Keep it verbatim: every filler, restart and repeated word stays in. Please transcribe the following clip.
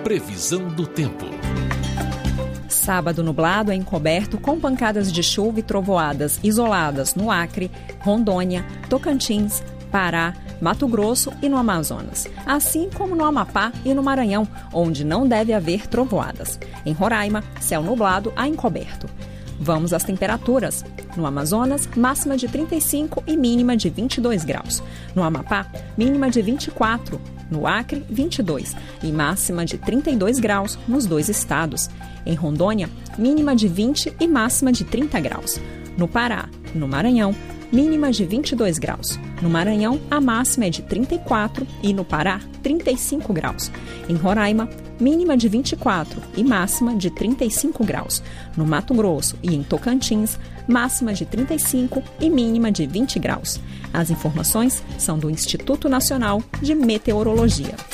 Previsão do tempo. Sábado nublado é encoberto com pancadas de chuva e trovoadas isoladas no Acre, Rondônia, Tocantins, Pará, Mato Grosso e no Amazonas, assim como no Amapá e no Maranhão, onde não deve haver trovoadas. Em Roraima, céu nublado a encoberto. Vamos às temperaturas. No Amazonas, máxima de trinta e cinco e mínima de vinte e dois graus. No Amapá, mínima de vinte e quatro. No Acre, vinte e dois. E máxima de trinta e dois graus nos dois estados. Em Rondônia, mínima de vinte e máxima de trinta graus. No Pará e no Maranhão, mínima de vinte e dois graus. No Maranhão, a máxima é de trinta e quatro e no Pará, trinta e cinco graus. Em Roraima, mínima de vinte e quatro e máxima de trinta e cinco graus. No Mato Grosso e em Tocantins, máxima de trinta e cinco e mínima de vinte graus. As informações são do Instituto Nacional de Meteorologia.